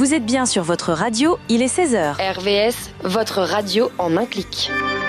Vous êtes bien sur votre radio, il est 16h. RVS, votre radio en un clic.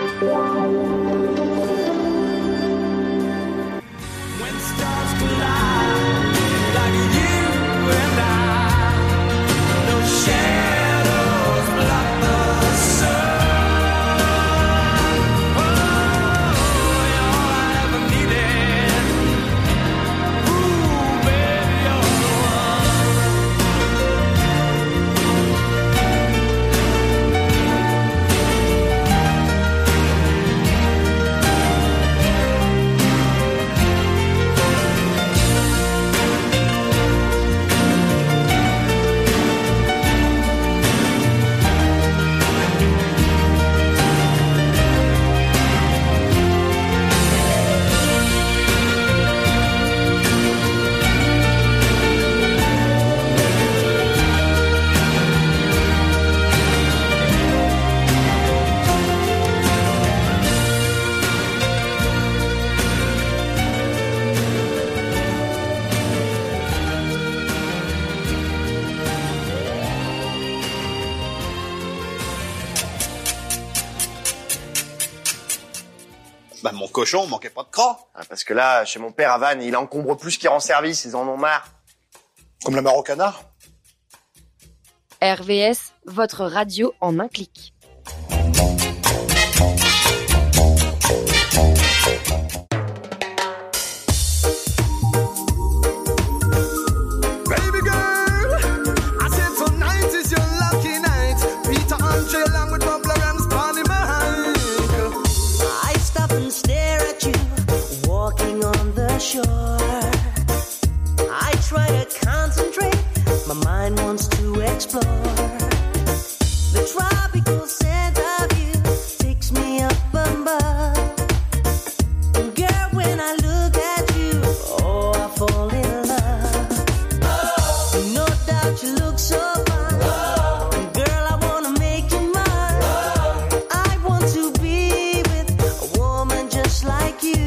Bah, mon cochon manquait pas de crocs. Ah, parce que là, chez mon père à Vannes, il encombre plus qu'il rend service, ils en ont marre. Comme la mare au canard. RVS, votre radio en un clic. I try to concentrate, my mind wants to explore. The tropical scent of you takes me up above. And girl, when I look at you, oh, I fall in love. No doubt you look so fine. And girl, I wanna make you mine. I want to be with a woman just like you.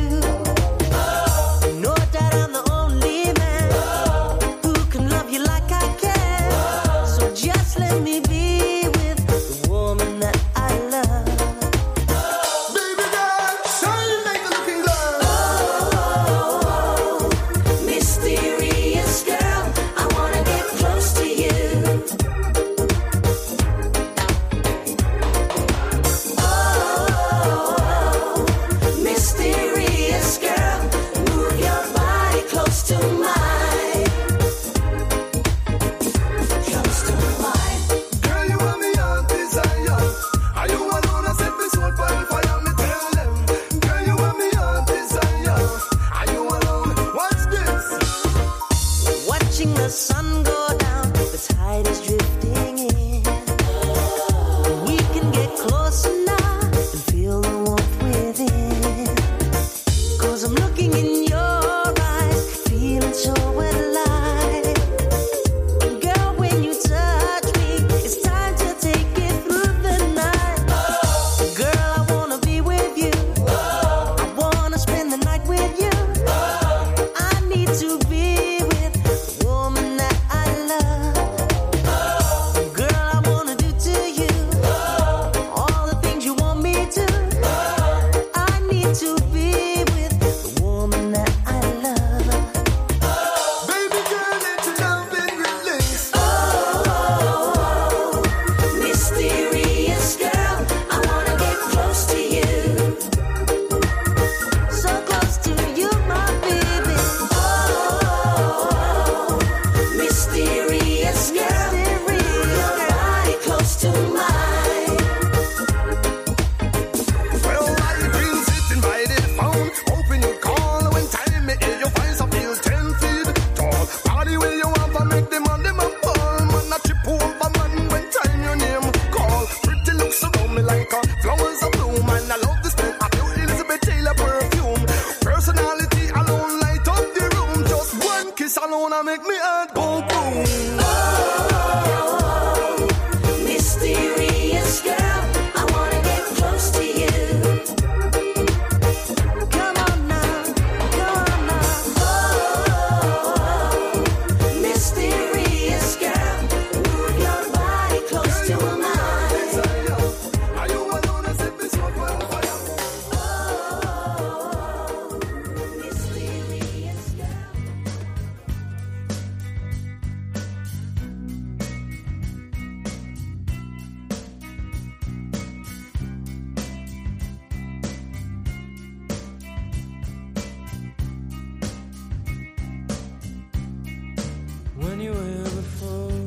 anywhere before.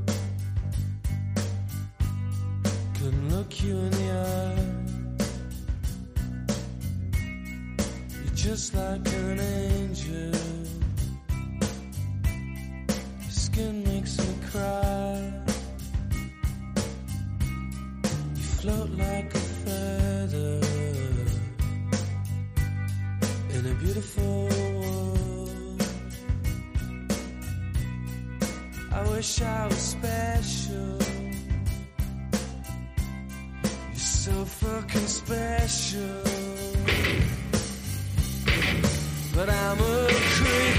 Couldn't look you in the eye. You're just like an angel. Your skin makes me cry. You float like a feather in a beautiful world. I wish I was special. You're so fucking special. But I'm a creep.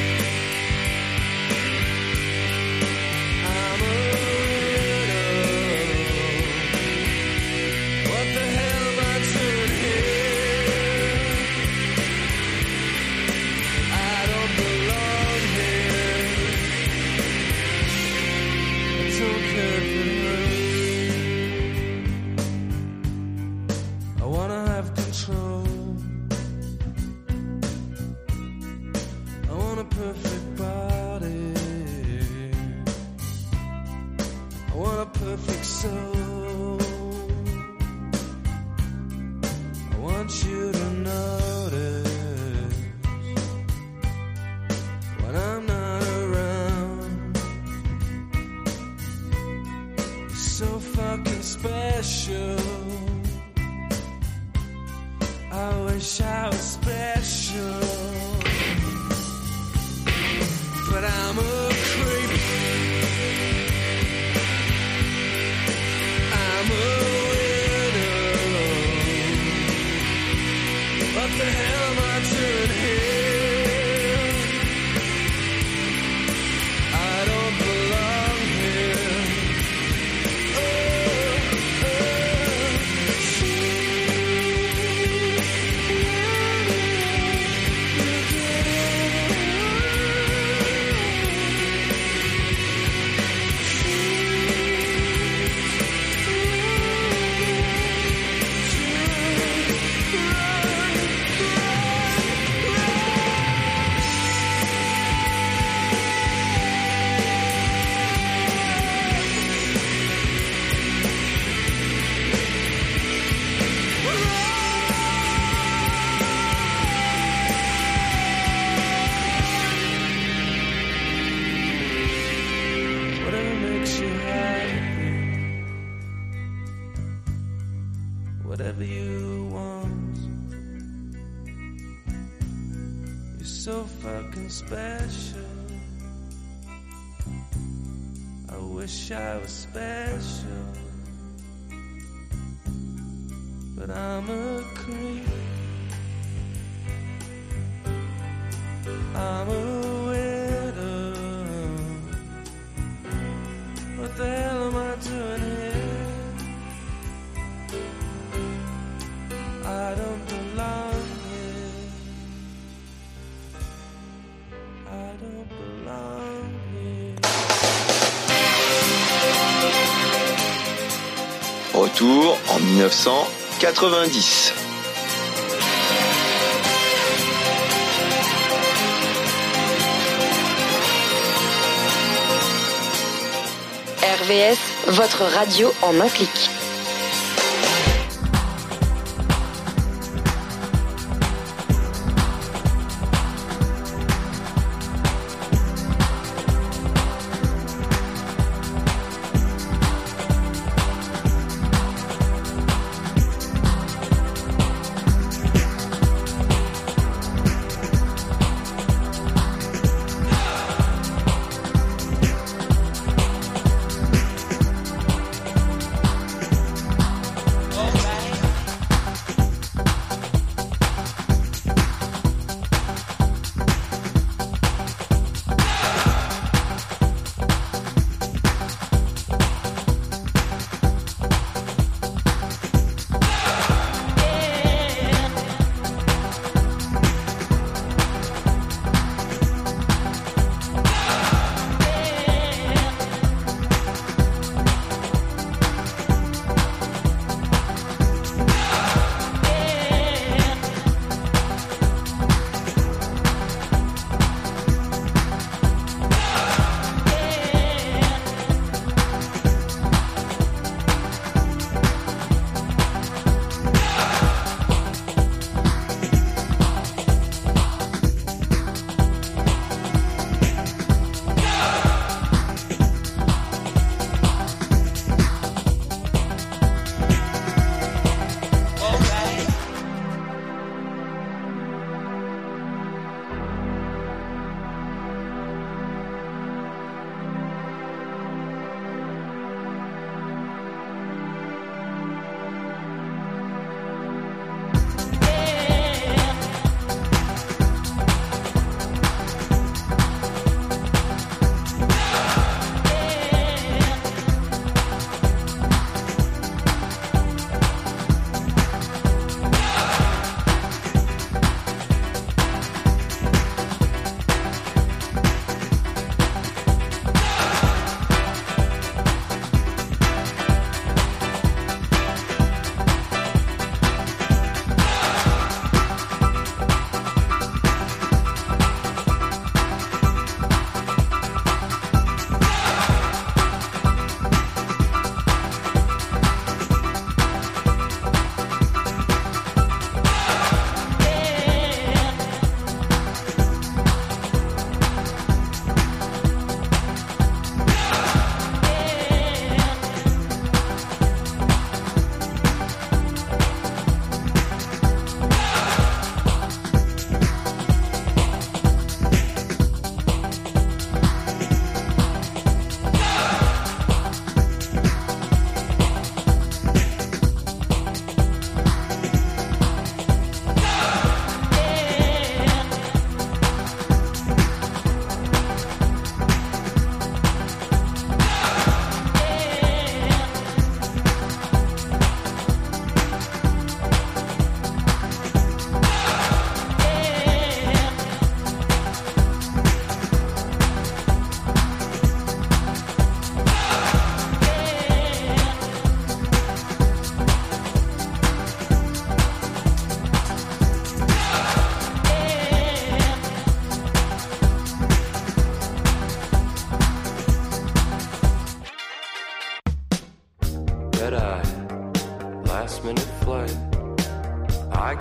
I'm a widow. What the hell am I doing here? I don't belong here. I don't care if it hurts. I wanna have control. I want a perfect body. I want a perfect soul. I want you to notice when I'm not around. You're so fucking special. I wish I was special. But I'm a creep. I'm a widow. What the hell am I doing here? I don't belong here. Whatever makes you happy, whatever you want. You're so fucking special. I wish I was special, but I'm a creep. I'm a widow. What the hell am I doing here? I don't belong here. I don't belong here. Retour en 1990. RVS, votre radio en un clic.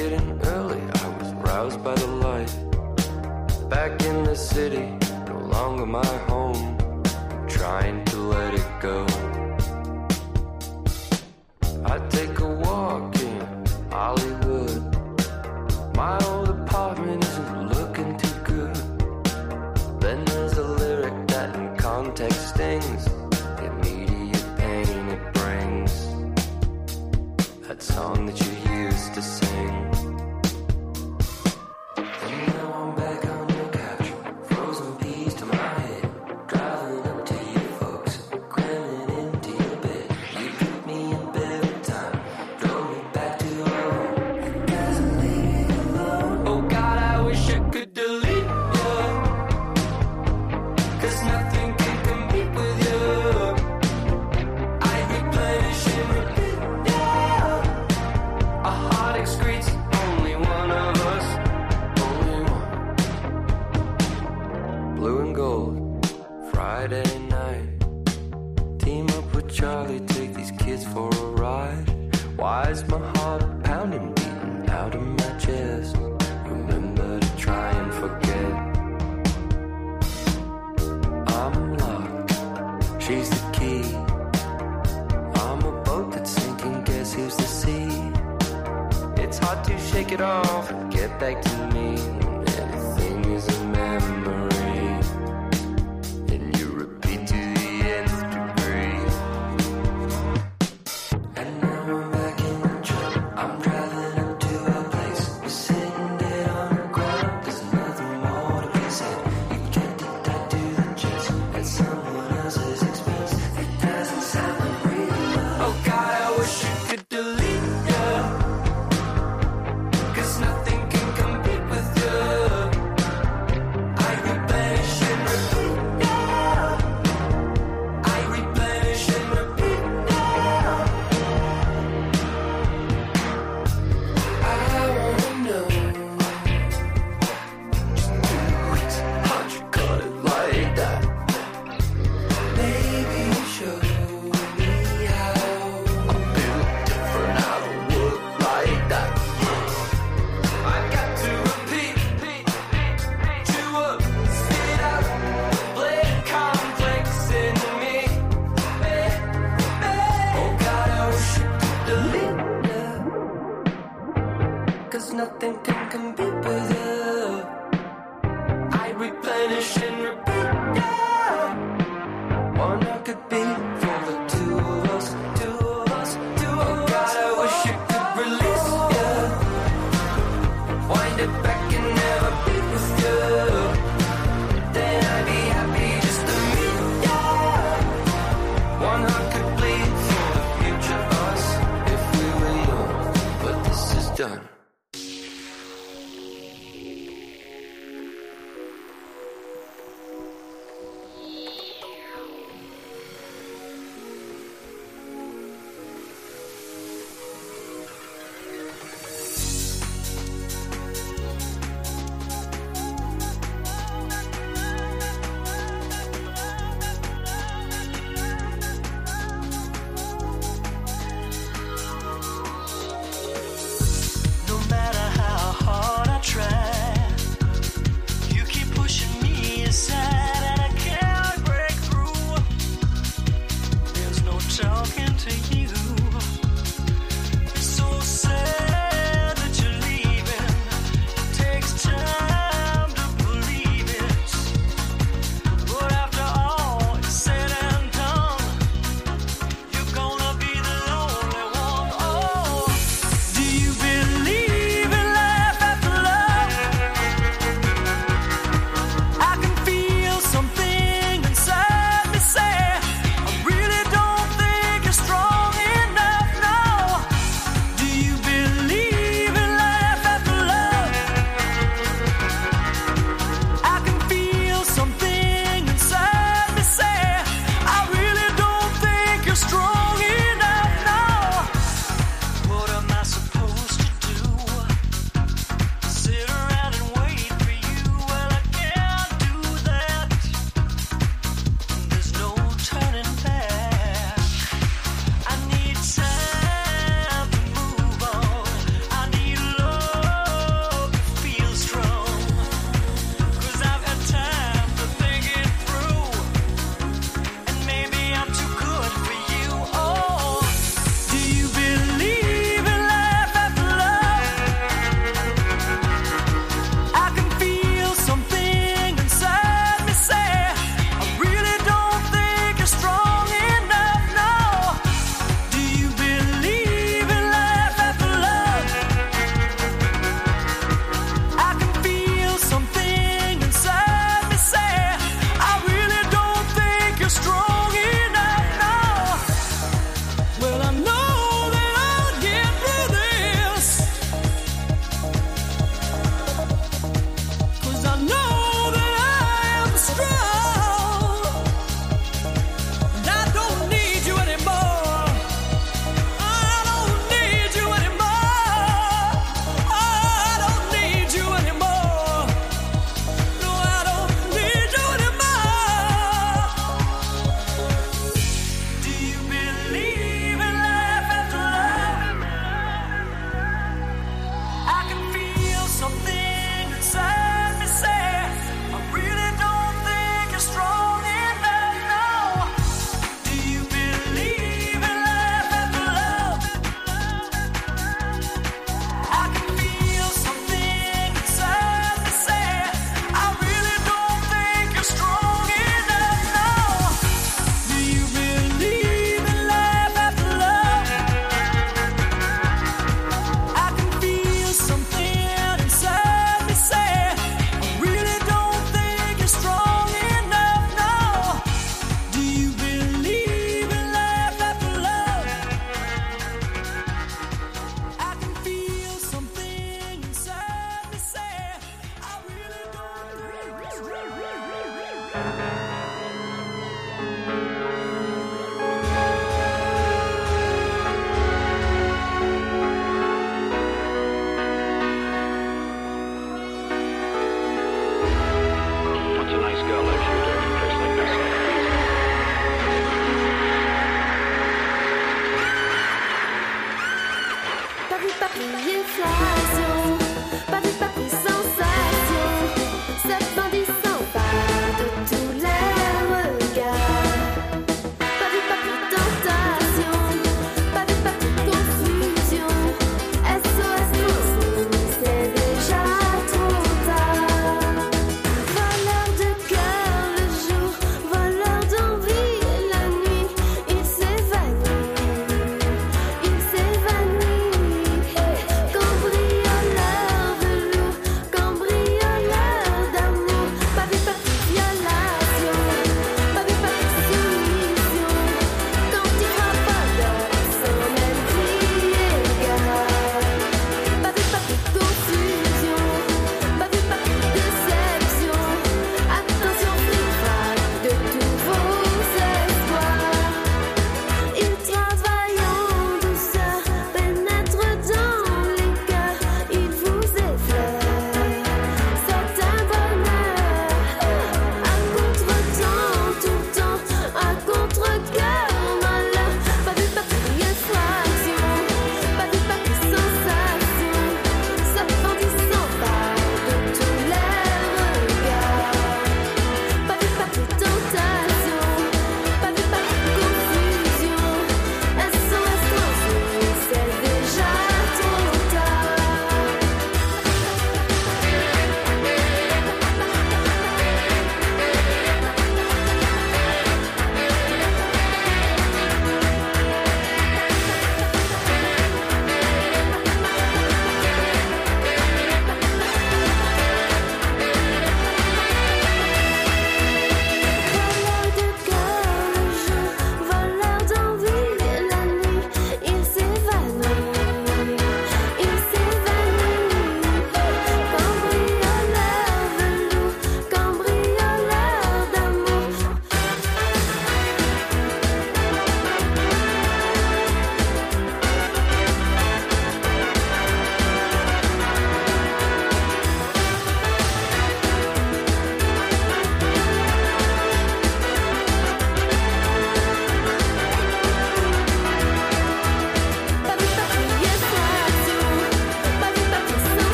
getting early, I was roused by the light. Back in the city, no longer my home. I'm trying to let it go. I take a walk in Hollywood. My old apartment isn't looking too good. Then there's a lyric that in context stings. The immediate pain it brings. That song that you used to sing. And now I'm back on your couch, frozen peas to my head, driving up to you folks, cramming into your bed. You took me in bed every time, drove me back to home. It doesn't leave me alone. Oh God, I wish I could delete you, 'cause nothing can compete with you. I replenish and repeat, yeah. A heart excretes only one of us, only one. Blue and gold, Friday night. Team up with Charlie, take these kids for a ride. Why is my heart pounding, beating out of my chest? Remember to try and forget. I'm locked, she's the key. I'm a boat that's sinking, guess who's the sea? It's hard to shake it off and get back to me when everything is a memory. And you repeat to the nth degree. And now I'm back in the truck. I'm driving up to a place. We're sitting dead on the ground. There's nothing more to be said. You can't get that to the chest at someone else's expense. It doesn't sound like real love. Oh God, I wish you could delete you, 'cause nothing can compete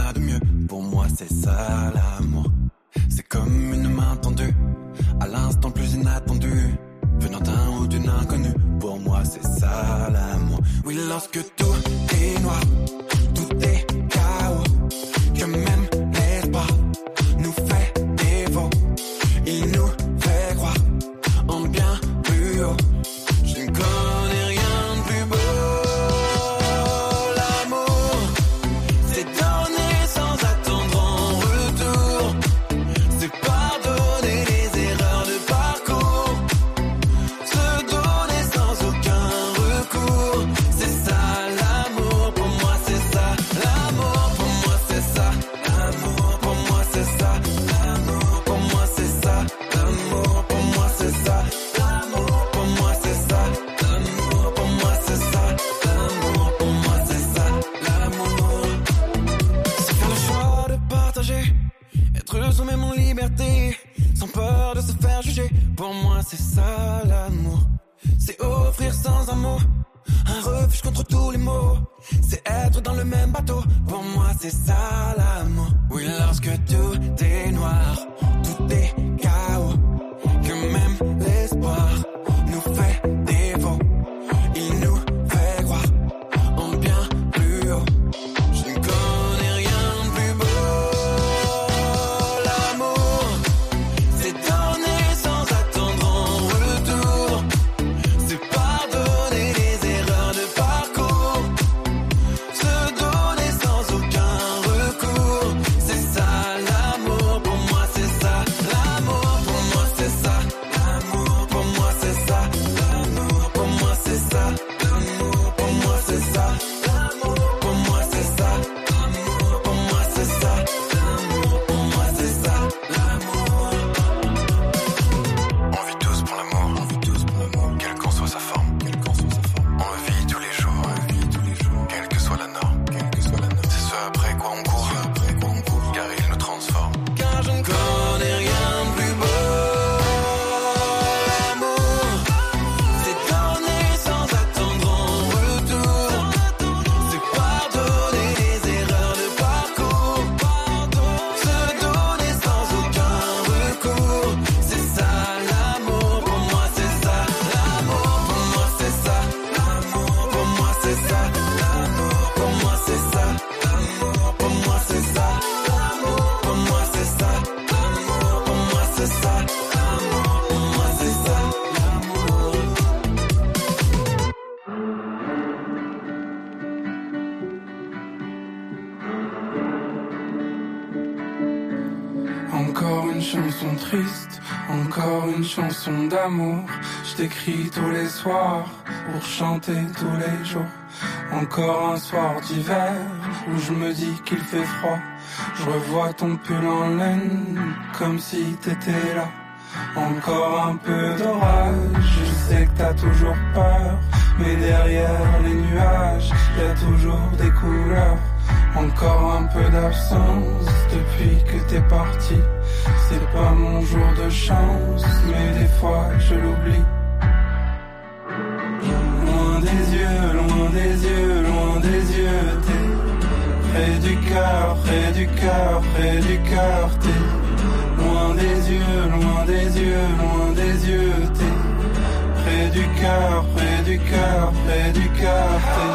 a de mieux. Pour moi c'est ça l'amour. C'est comme une main tendue, à l'instant plus inattendu, venant d'un ou d'une inconnue. Pour moi c'est ça l'amour. Oui, lorsque tout est noir, tout est chaos, que même l'espoir nous fait défaut. Il nous fait croire en bien plus haut. Je ne connais rien de plus beau. L'amour, c'est donner sans attendre en retour. C'est pardonner les erreurs de parcours. Se donner sans aucun recours. C'est ça l'amour, pour moi c'est ça. L'amour, pour moi c'est ça. L'amour, pour moi c'est ça. L'amour, pour moi c'est ça. L'amour, pour moi c'est ça. L'amour, pour moi c'est ça. L'amour, pour moi c'est ça. L'amour, pour moi c'est ça. L'amour, c'est faire le choix de partager, être soi-même en liberté, sans peur de se faire juger. Pour moi c'est ça l'amour. C'est offrir sans un mot un refuge contre tous les maux. C'est être dans le même bateau. Pour moi c'est ça l'amour. Oui, lorsque tout est noir, tout est chaos, que même l'espoir nous fait défaut. Il nous fait croire en bien plus haut. Je ne connais rien de plus beau. L'amour, c'est donner sans attendre en retour. C'est pardonner les erreurs de parcours. Se donner sans aucun recours. C'est ça l'amour, pour moi c'est ça. L'amour, pour moi c'est ça. L'amour, pour moi c'est ça. L'amour, pour moi c'est ça. L'amour, pour moi c'est ça. L'amour, pour moi c'est ça. L'amour, pour moi c'est ça. L'amour, pour moi c'est ça. L'amour. On vit tous pour l'amour. On vit tous pour l'amour. Quelle qu'en soit sa forme. Quelle qu'en soit sa forme. On le vit tous les jours. On le vit tous les jours. Quelle que soit la norme. Quelle que soit la norme. C'est ce après quoi on court. Après quoi on court. Car il nous transforme. Car je ne connais rien de plus beau. L'amour, c'est donner sans attendre en retour. C'est pardonner les erreurs de parcours. Se donner sans aucun recours. C'est ça l'amour, pour moi c'est ça. L'amour, pour moi c'est ça. L'amour, pour moi c'est ça. L'amour, pour moi c'est ça. L'amour, pour moi c'est ça. L'amour, pour moi c'est ça. L'amour, pour moi c'est ça. L'amour, pour moi c'est ça. L'amour. Encore une chanson triste, encore une chanson d'amour. Je t'écris tous les soirs pour chanter tous les jours. Encore un soir d'hiver où je me dis qu'il fait froid. Je revois ton pull en laine comme si t'étais là. Encore un peu d'orage, je sais que t'as toujours peur, mais derrière les nuages, y a toujours des couleurs. Encore un peu d'absence depuis que t'es parti. C'est pas mon jour de chance, mais des fois je l'oublie. Loin des yeux, loin des yeux, loin des yeux, t'es près du cœur, près du cœur, près du cœur, t'es loin des yeux, loin des yeux, loin des yeux, t'es près du cœur, près du cœur, près du cœur, t'es.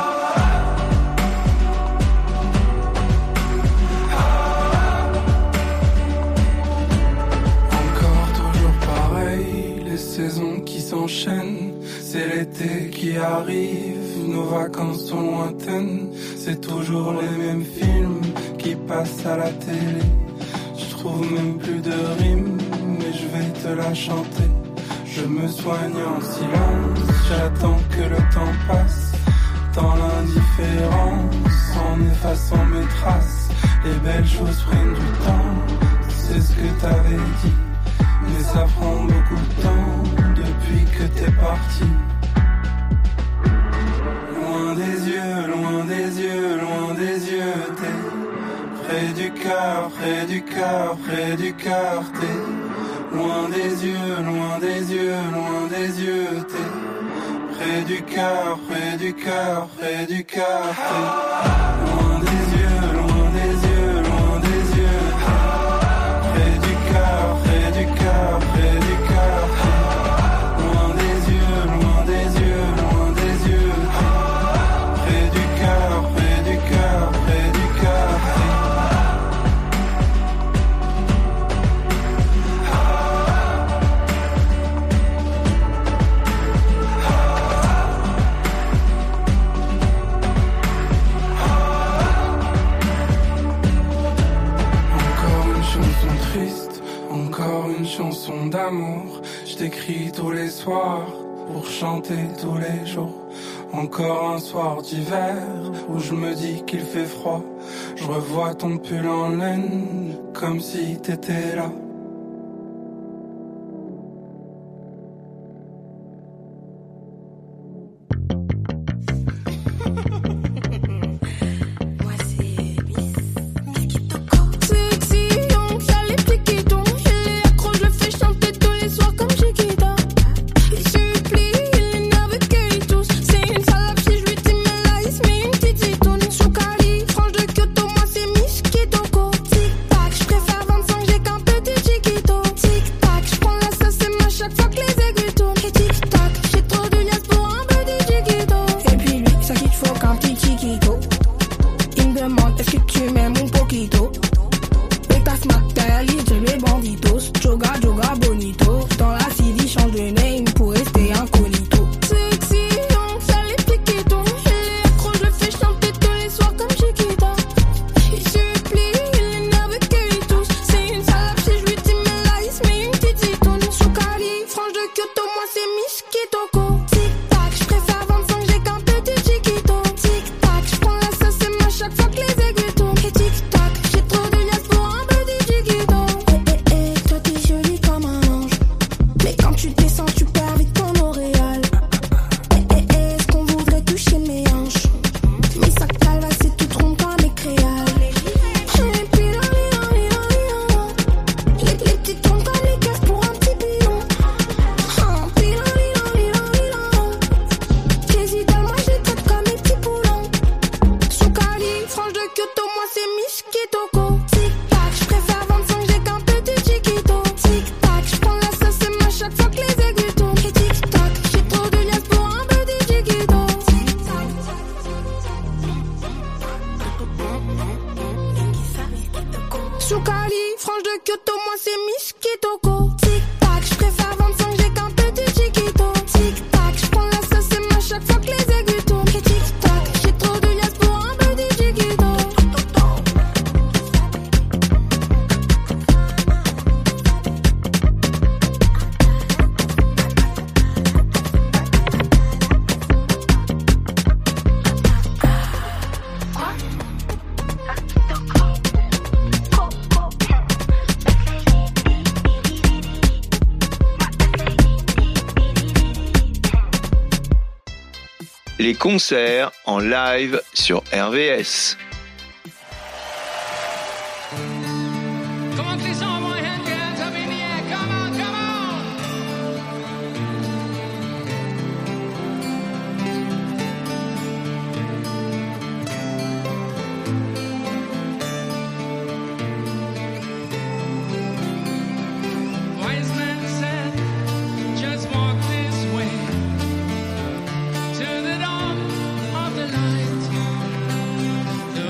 Les saisons qui s'enchaînent, c'est l'été qui arrive, nos vacances sont lointaines, c'est toujours les mêmes films qui passent à la télé. Je trouve même plus de rimes, mais je vais te la chanter. Je me soigne en silence, j'attends que le temps passe, dans l'indifférence, en effaçant mes traces. Les belles choses prennent du temps, c'est ce que t'avais dit. Mais ça prend beaucoup de temps depuis que t'es parti. Loin des yeux, loin des yeux, loin des yeux, t'es près du cœur, près du cœur, près du cœur, t'es loin des yeux, loin des yeux, loin des yeux, t'es près du cœur, près du cœur, près du cœur, t'es loin des yeux, loin des yeux, loin d'amour, je t'écris tous les soirs pour chanter tous les jours. Encore un soir d'hiver où je me dis qu'il fait froid. Je revois ton pull en laine comme si t'étais là. Les concerts en live sur RVS. The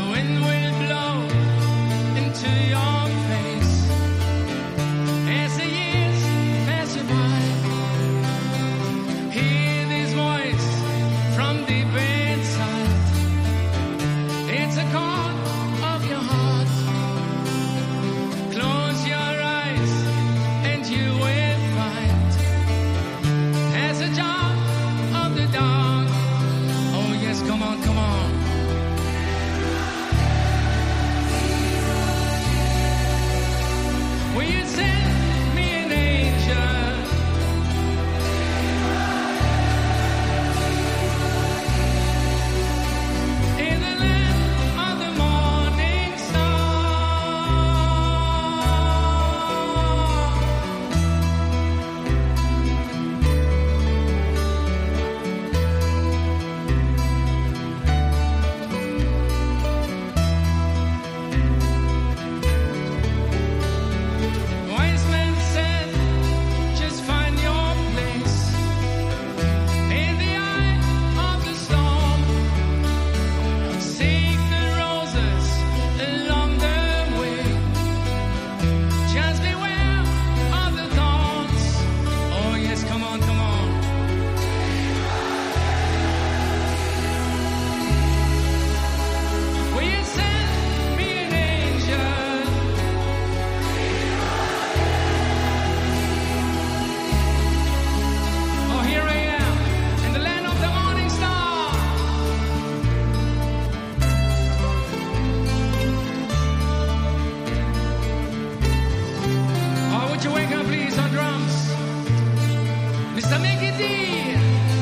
qu'il dit.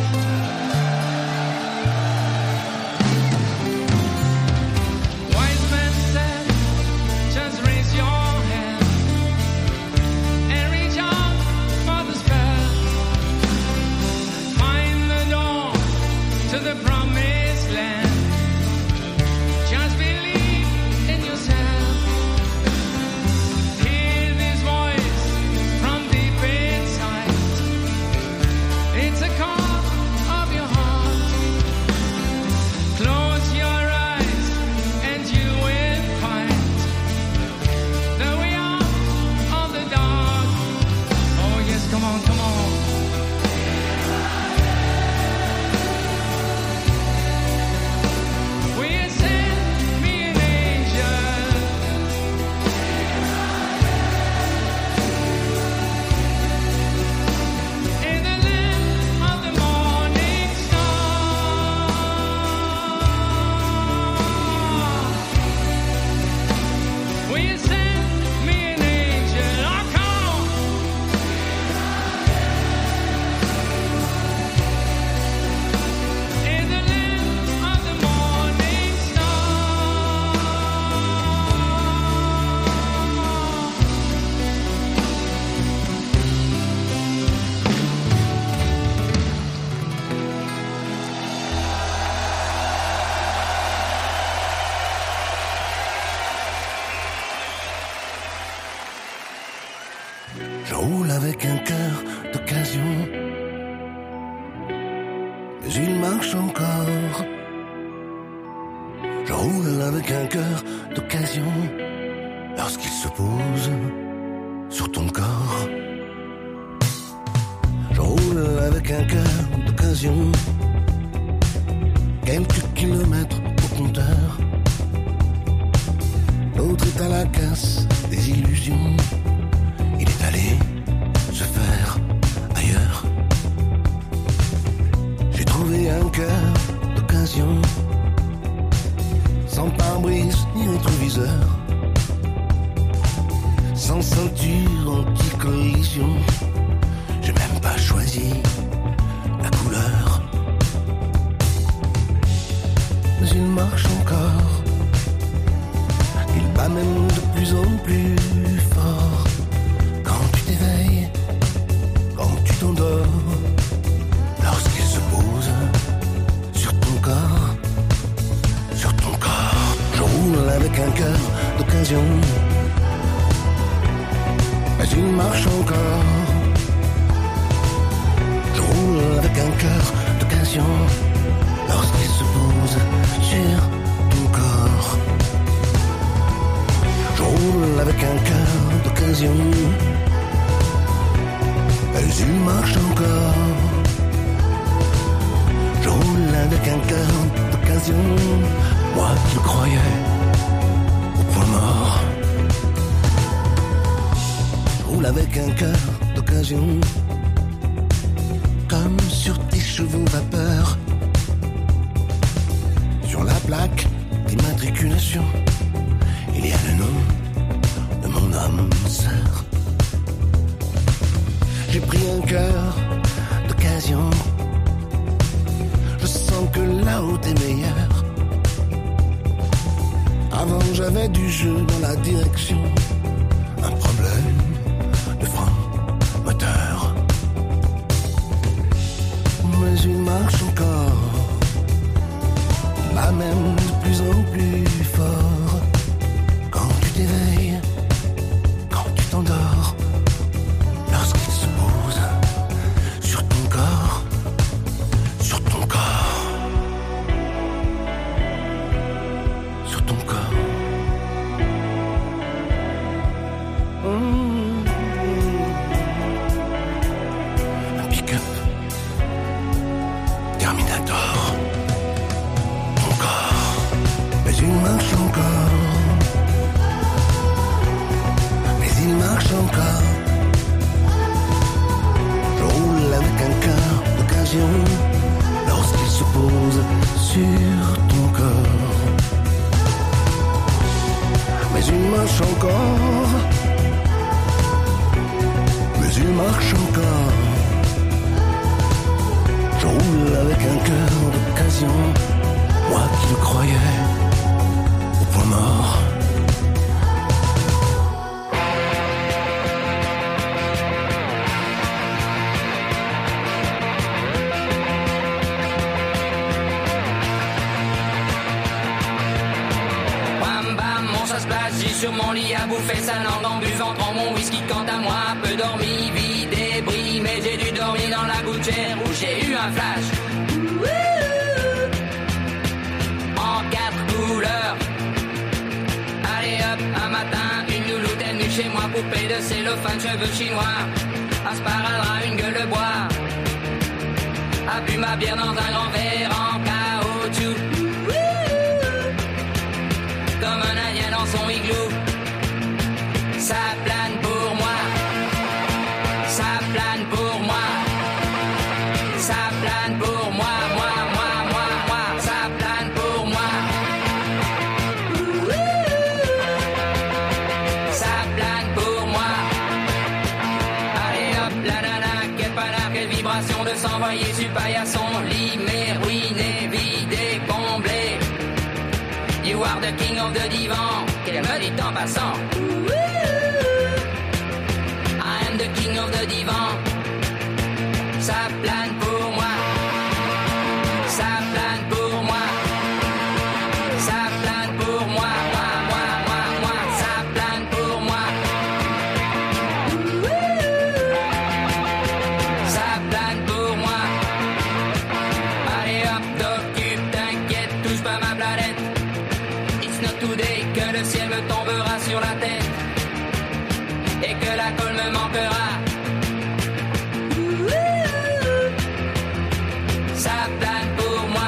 Wise man said, just raise your hand and reach out for the spell. Find the door to the promised land. Just believe in yourself. Hear this voice from deep inside. It's a call of your heart. Close your eyes and you will find the way out of the dark. Oh yes, come on, come on. Will you send me an angel? In the land of the morning star. Will you send me an angel? Oh, come on. In the land of the morning star. Je roule avec un cœur d'occasion, mais il marche encore. Je roule avec un cœur d'occasion, lorsqu'il se pose sur ton corps. Je roule avec un cœur d'occasion, quelques kilomètres au compteur. L'autre est à la casse des illusions. Il est allé se faire ailleurs. J'ai trouvé un cœur d'occasion, sans pare-brise ni rétroviseur, sans ceinture anti-collision. J'ai même pas choisi la couleur, mais il marche encore. Il bat même de plus en plus fort. Quand tu t'éveilles, quand tu t'endors, lorsqu'il se pose sur ton corps, sur ton corps. Je roule avec un cœur d'occasion, mais il marche encore. Je roule avec un cœur d'occasion, lorsqu'il se pose sur ton corps. Je roule avec un cœur d'occasion, mais il marche encore. Je roule avec un cœur d'occasion, moi qui le croyais au point mort. Je roule avec un cœur d'occasion, comme sur tes chevaux vapeur. Sur la plaque d'immatriculation, il y a le nom de mon âme sœur. J'ai pris un cœur d'occasion, je sens que la route est meilleure. Avant j'avais du jeu dans la direction, un problème de frein moteur. Mais il marche encore, il va même de plus en plus fort. Quand tu t'éveilles, quand tu t'endors, lorsqu'il se pose sur ton corps, sur ton corps, sur ton corps. Un pick-up Terminator. Ton corps, mais il marche encore. Mais il marche encore. Je roule avec un cœur d'occasion, lorsqu'il se pose sur ton corps. Mais il marche encore. Mais il marche encore. avec un cœur d'occasion, moi qui le croyais au point mort. Sur mon lit à bouffer sa langue en buvant prends mon whisky quant à moi peu dormi, vie débris mais j'ai dû dormir dans la gouttière où j'ai eu un flash en 4 couleurs. Allez hop, un matin une louloute est venue chez moi, poupée de cellophane, cheveux chinois, un sparadrap, une gueule de bois, a bu ma bière dans un grand verre en caoutchouc comme un indien dans son igloo. Ça plane pour moi, ça plane pour moi, ça plane pour moi, moi, ça plane pour moi. Ça plane pour moi. Allez hop, la nana, quel panard, quelle vibration de s'envoyer sur paillasson, limé, ruiné, vidé, comblé. You are the king of the divan, qu'elle me dit en passant. I am the king of the divan. Ça plane pour moi. Ça plane pour moi. Ça plane pour moi. Moi. Ça plane pour moi. Ça plane pour moi. Allez hop, t'occupe, t'inquiète, touche pas ma planète. It's not today que le ciel me tombera sur la tête et que la colle me manquera. Ça plane pour moi.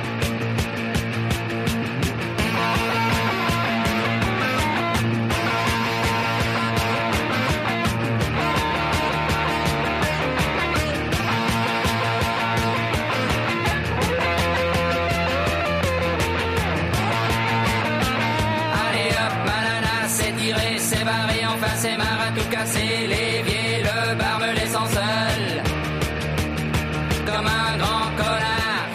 Allez hop, ma nana s'est tirée, s'est barrée, enfin c'est marre à tout casser. L'évier, le bar me laissant seul comme un grand connard.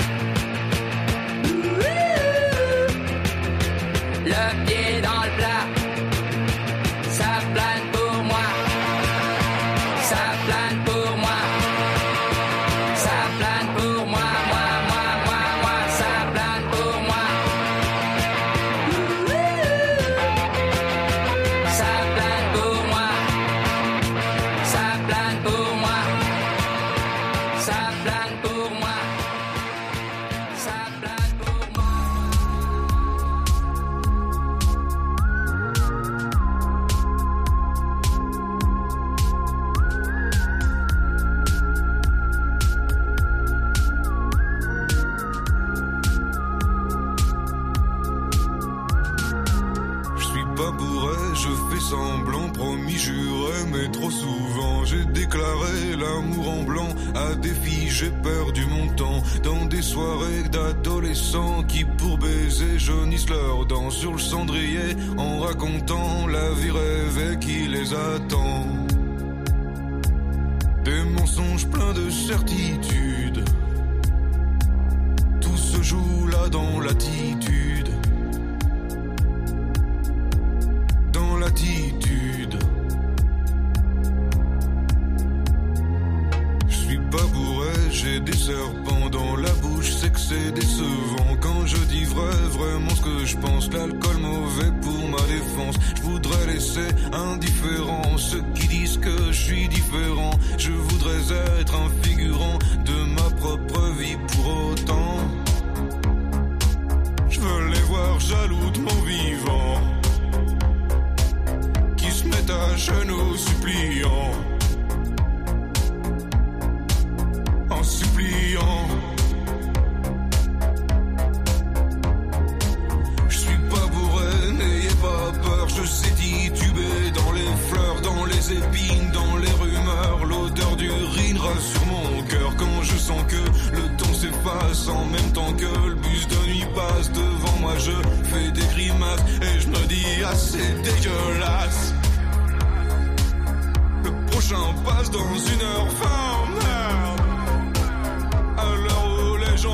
Le pied dans le plat. Ça plane pour moi. Ça plane pour moi. Ça plane pour moi. Moi. Ça plane pour moi. Ça plane pour moi. Ça plane pour moi. Ça plane pour moi. Ça plane pour moi. Je suis pas bourré, je fais semblant, promis, juré, mais trop souvent j'ai déclaré l'amour en blanc à des filles, j'ai perdu mon temps dans des soirées d'adolescents qui pour baiser jaunissent leurs dents sur le cendrier en racontant la vie rêvée qui les attend. Des mensonges pleins de certitude, tout se joue là dans l'attitude. Dans l'attitude. Je suis pas bourré, j'ai des serpents dans la bouche, c'est que c'est décevant. Quand je dis vrai, vraiment ce que je pense, l'alcool mauvais pour ma défense. Je voudrais laisser indifférent ceux qui disent que je suis différent. Je voudrais être un figurant de ma propre vie pour autant. Je veux les voir jaloux de mon vivant, se mettent à genoux suppliant, en suppliant. Je suis pas bourré, n'ayez pas peur, je sais tituber dans les fleurs, dans les épines, dans les rumeurs. L'odeur d'urine rassure mon cœur quand je sens que le temps s'efface en même temps que le bus de nuit passe devant moi. Je fais des grimaces et je me dis ah c'est dégueulasse. Prochain passe dans 1h20, merde. À l'heure où les gens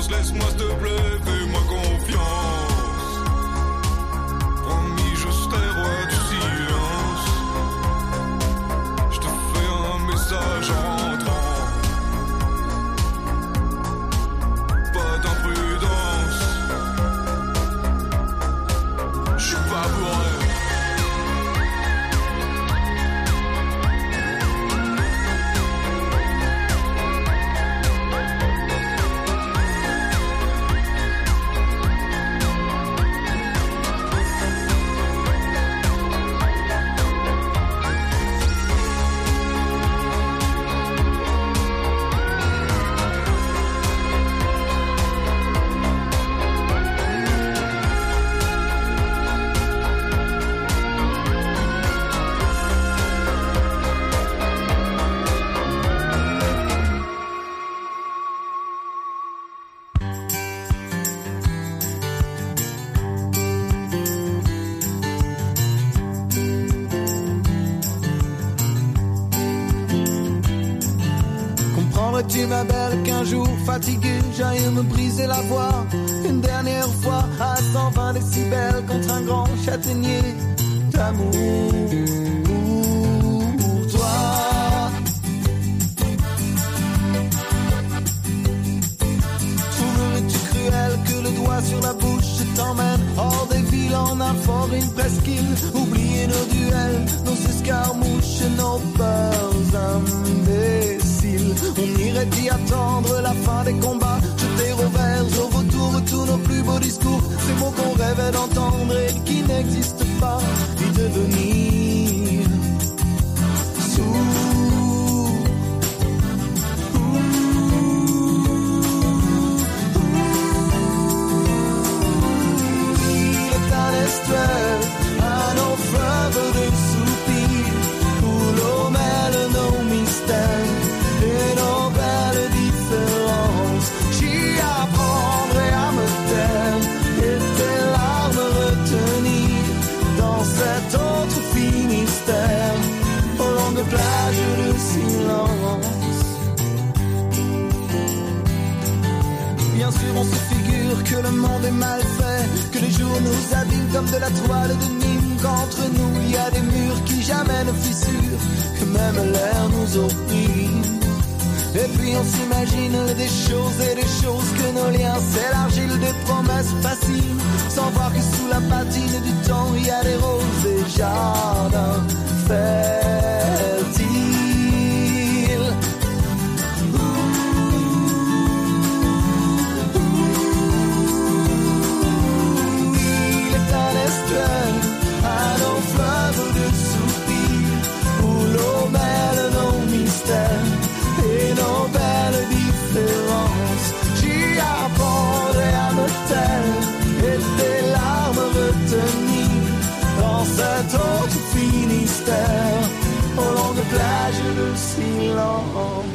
laisse-moi s'il te plaît, fais-moi confiance. Promis, je serai roi du silence. Je te fais un message en rentrant. Pas d'imprudence. Je suis pas bourré. Tu ma belle qu'un jour fatigué j'aille me briser la voix une dernière fois à 120 décibels contre un grand châtaignier d'amour pour toi. Trouverais-tu cruel que le doigt sur la bouche t'emmène hors des villes en un fort, une presqu'île, oublier nos duels, nos escarmouches, nos peurs imbéciles. On irait y attendre la fin des combats, jeter au vert, au retour tous nos plus beaux discours, ces mots qu'on rêvait d'entendre et qui n'existent pas, y devenir sourds. Il est un estuaire, un fleuve de soupirs, où l'eau mêle nos mystères et nos belles différences. J'y apprendrai à me taire et tes larmes retenir dans cet autre Finistère, aux longues plages de silence. Bien sûr on se figure que le monde est mal fait, que les jours nous abîment comme de la toile de Nîmes, qu'entre nous il y a des murs qui jamais ne fissurent, que même l'air nous opprime. Et puis on s'imagine des choses et des choses, que nos liens c'est l'argile des promesses faciles, sans voir que sous la patine du temps il y a des roses et jardins fertiles. Il est un estuaire, un long fleuve de soupirs, où l'eau mêle nos mystères et nos belles différences. J'y apprendrai à me taire et tes larmes retenir dans cet autre Finistère, aux longues plages de silence.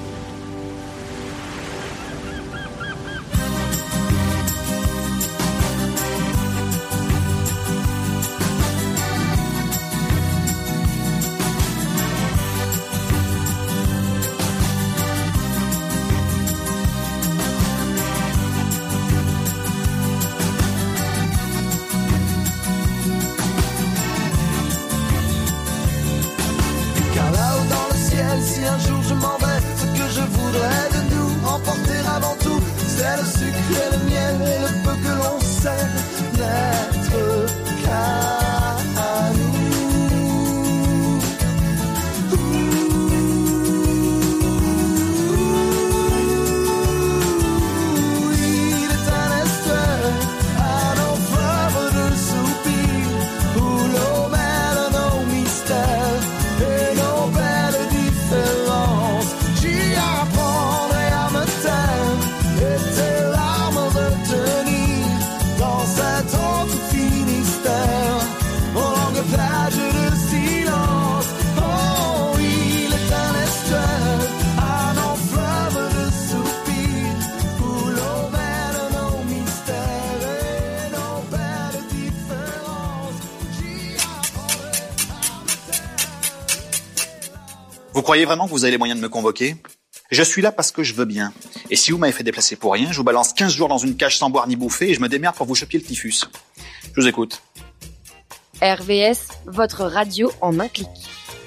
Car là-haut dans le ciel, si un jour je m'en vais, ce que je voudrais de nous emporter avant tout, c'est le sucre et le miel et le peu que l'on sait n'être qu'à nous. Il est un estuaire, un long fleuve de soupirs, où l'eau mêle nos mystères et nos belles différences. J'y apprendrai à me taire et tes larmes retenir dans cet autre Finistère, aux longues plages de silence. Oh, il est un estuaire, un long fleuve de soupirs, où l'eau mêle nos mystères et nos belles différences. J'y apprendrai à me taire. Vous croyez vraiment que vous avez les moyens de me convoquer? Je suis là parce que je veux bien. Et si vous m'avez fait déplacer pour rien, je vous balance 15 jours dans une cage sans boire ni bouffer et je me démerde pour vous choper le typhus. Je vous écoute. RVS, votre radio en un clic.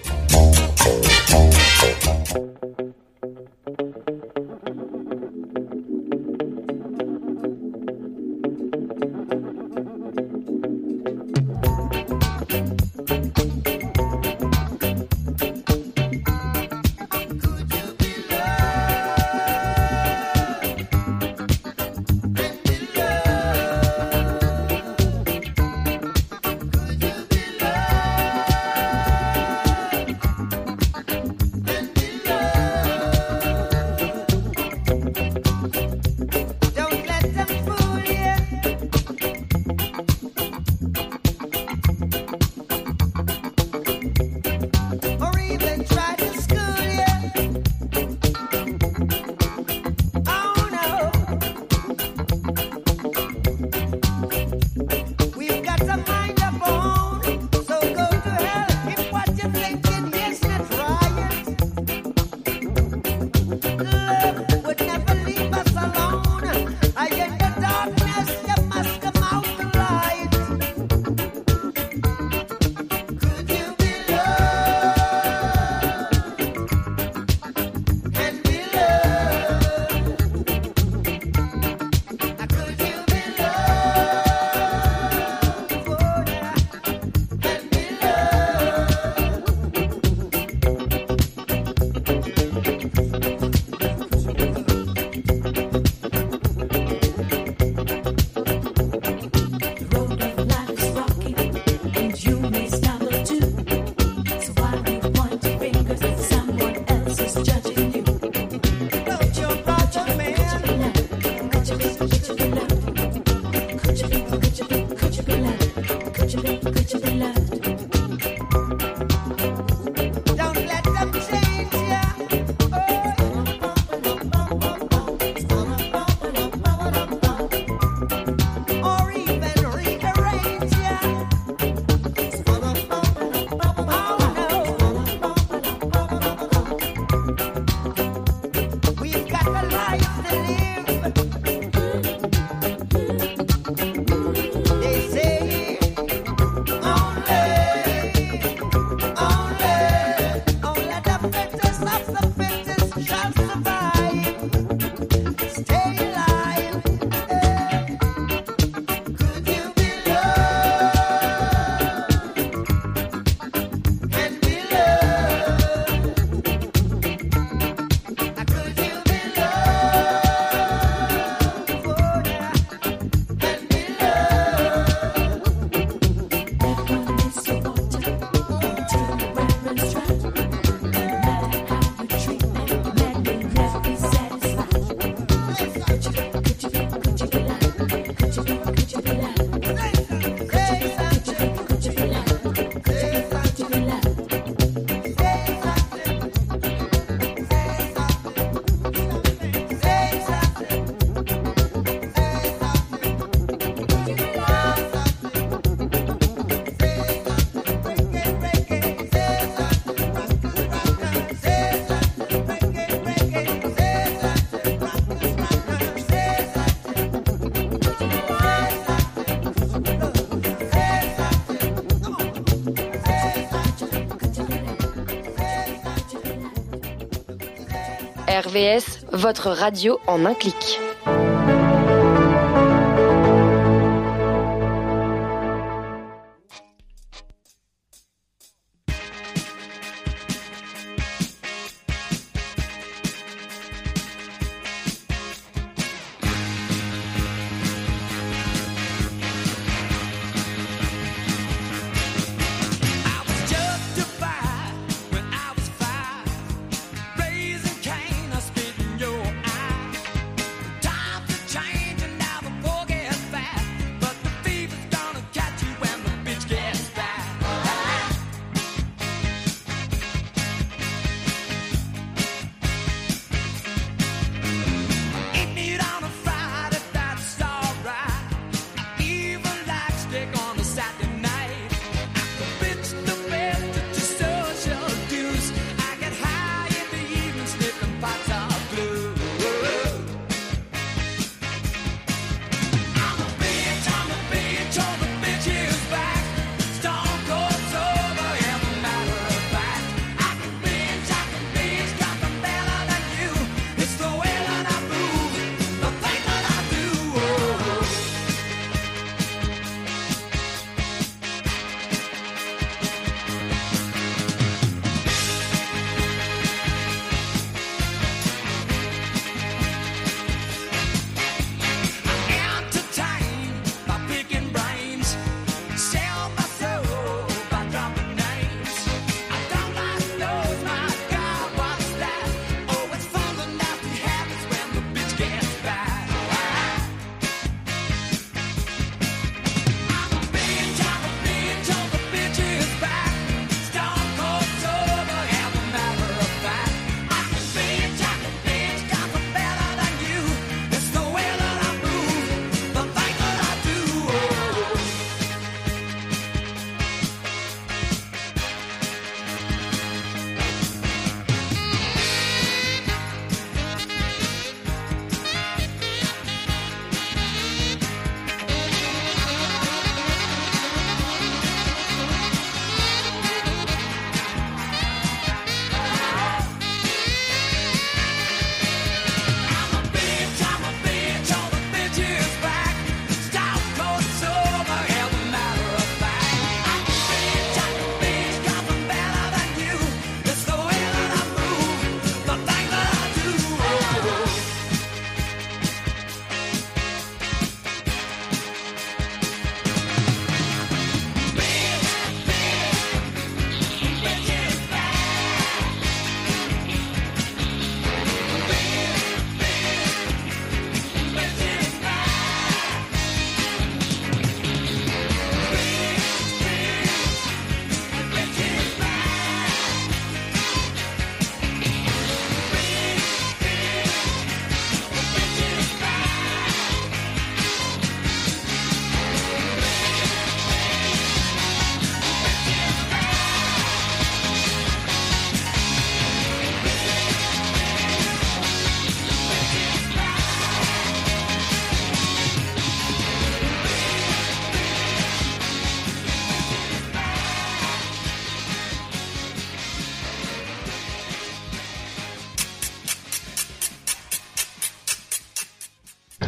RVS, votre radio en un clic. Raising Cain, I spit in your eye.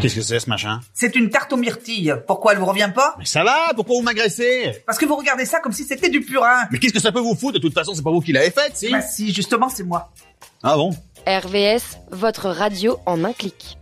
Qu'est-ce que c'est ce machin? C'est une tarte aux myrtilles. Pourquoi elle vous revient pas? Mais ça va, pourquoi vous m'agressez? Parce que vous regardez ça comme si c'était du purin. Mais qu'est-ce que ça peut vous foutre? De toute façon, c'est pas vous qui l'avez faite, si? Bah si, justement, c'est moi. Ah bon? RVS, votre radio en un clic.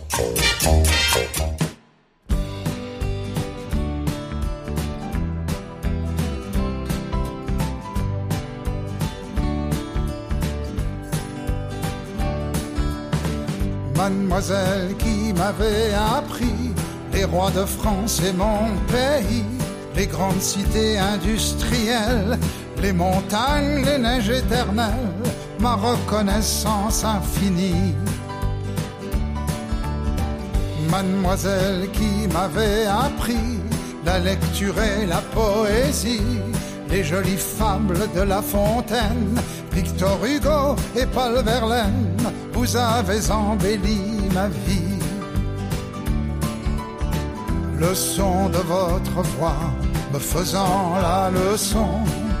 Mademoiselle qui m'avait appris les rois de France et mon pays, les grandes cités industrielles, les montagnes, les neiges éternelles, ma reconnaissance infinie. Mademoiselle qui m'avait appris la lecture et la poésie, les jolies fables de La Fontaine, Victor Hugo et Paul Verlaine, vous avez embelli ma vie. Le son de votre voix me faisant la leçon,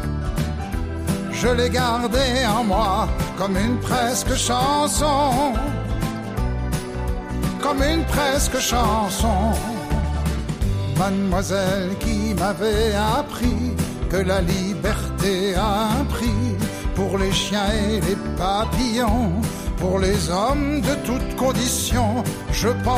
je l'ai gardé en moi comme une presque chanson, comme une presque chanson. Mademoiselle qui m'avait appris que la liberté a un prix pour les chiens et les papillons, pour les hommes de toutes conditions. Je pense